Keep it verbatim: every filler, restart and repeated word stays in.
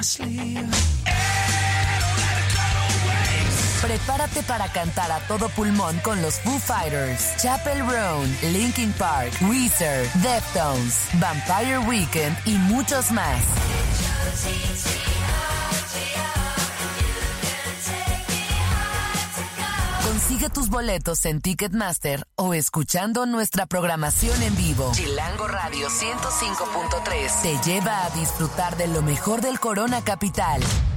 Prepárate para cantar a todo pulmón con los Foo Fighters, Chappell Roan, Linkin Park, Weezer, Deftones, Vampire Weekend y muchos más. Consigue tus boletos en Ticketmaster o escuchando nuestra programación en vivo. Chilango Radio ciento cinco punto tres te lleva a disfrutar de lo mejor del Corona Capital.